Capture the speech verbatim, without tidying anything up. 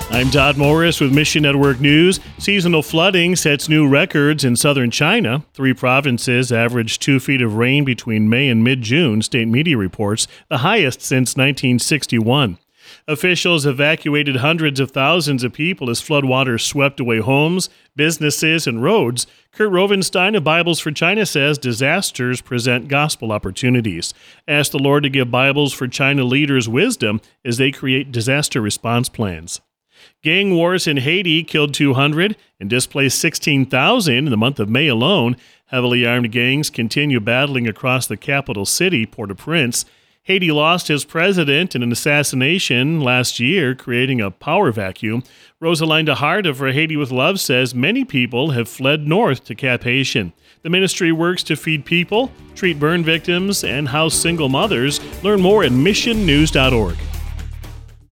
I'm Todd Morris with Mission Network News. Seasonal flooding sets new records in southern China. Three provinces averaged two feet of rain between May and mid-June, state media reports, the highest since nineteen sixty-one. Officials evacuated hundreds of thousands of people as floodwaters swept away homes, businesses, and roads. Kurt Rovenstein of Bibles for China says disasters present gospel opportunities. Ask the Lord to give Bibles for China leaders wisdom as they create disaster response plans. Gang wars in Haiti killed two hundred and displaced sixteen thousand in the month of May alone. Heavily armed gangs continue battling across the capital city, Port-au-Prince. Haiti lost his president in an assassination last year, creating a power vacuum. Rosalinda Hart of For Haiti with Love says many people have fled north to Cap-Haitien. The ministry works to feed people, treat burn victims, and house single mothers. Learn more at mission news dot org.